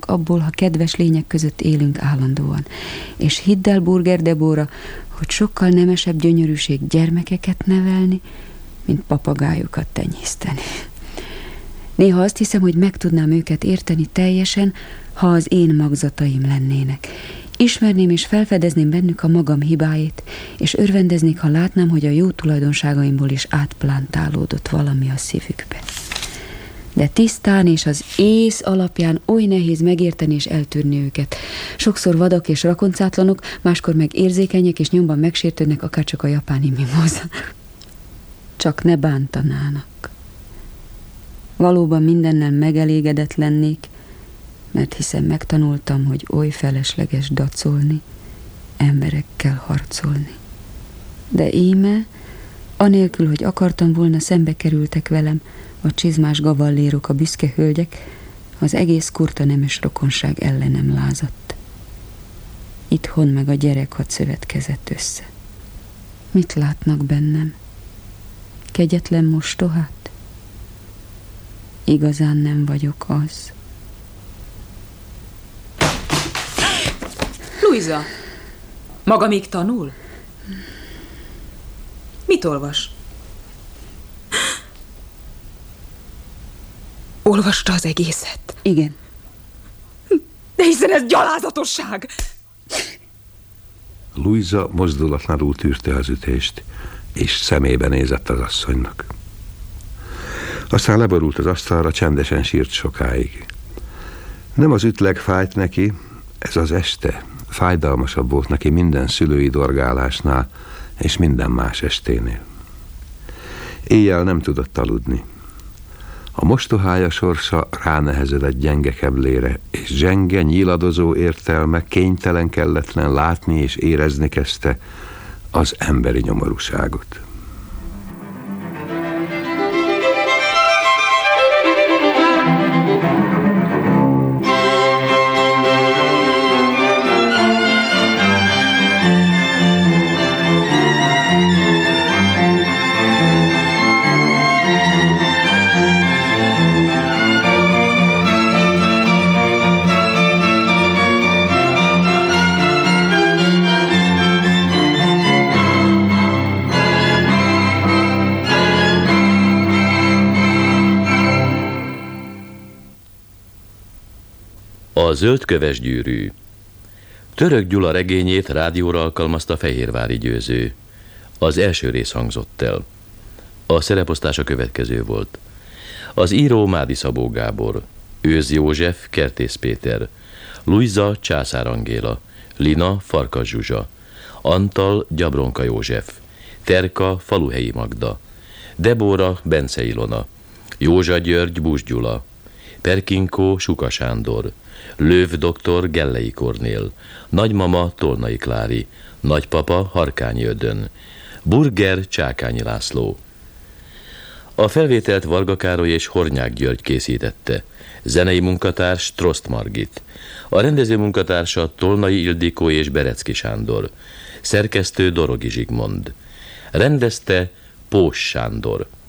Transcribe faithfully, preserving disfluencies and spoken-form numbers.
csak abból, ha kedves lények között élünk állandóan. És hidd el, Burger Debóra, hogy sokkal nemesebb gyönyörűség gyermekeket nevelni, mint papagájokat tenyészteni. Néha azt hiszem, hogy meg tudnám őket érteni teljesen, ha az én magzataim lennének. Ismerném és felfedezném bennük a magam hibáit, és örvendeznék, ha látnám, hogy a jó tulajdonságaimból is átplántálódott valami a szívükbe. De tisztán és az ész alapján oly nehéz megérteni és eltűrni őket. Sokszor vadak és rakoncátlanok, máskor meg érzékenyek és nyomban megsértődnek, akárcsak a japáni mimoza. Csak ne bántanának. Valóban mindennel megelégedett lennék, mert hiszen megtanultam, hogy oly felesleges dacolni, emberekkel harcolni. De íme, anélkül, hogy akartam volna, szembe kerültek velem a csizmás gavallérok, a büszke hölgyek, az egész kurta nemes rokonság ellenem lázadt. Itthon meg a gyerekhad szövetkezett össze. Mit látnak bennem? Kegyetlen mostohát? Igazán nem vagyok az. Luisa, maga még tanul? Mit olvas? Olvasta az egészet? Igen. De hiszen ez gyalázatosság! Luisa mozdulatlanul tűrte az ütést, és szemébe nézett az asszonynak. Aztán leborult az asztalra, csendesen sírt sokáig. Nem az ütleg fájt neki, ez az este fájdalmasabb volt neki minden szülői dorgálásnál, és minden más esténél. Éjjel nem tudott aludni. A mostohája sorsa ránehezedett gyenge keblére, és zsenge, nyíladozó értelme kénytelen kelletlen látni és érezni kezdte az emberi nyomorúságot. A zöldköves gyűrű. Török Gyula regényét rádióra alkalmazta Fehérvári Győző. Az első rész hangzott el. A szereposztás a következő volt. Az író Mádi Szabó Gábor, Őz József, Kertész Péter, Luisa Császár Angéla, Lina Farkas Zsuzsa, Antal Gyabronka József, Terka Faluhelyi Magda, Debóra Bence Ilona, Józsa György Bus Gyula, Perkinkó Suka Sándor, Löv doktor Gellei Kornél, nagymama Tolnai Klári, nagypapa Harkányi Ödön, Burger Csákányi László. A felvételt Varga Károly és Hornyák György készítette, zenei munkatárs Trost Margit, a rendező munkatársa Tolnai Ildikó és Berecki Sándor, szerkesztő Dorogi Zsigmond, rendezte Pós Sándor.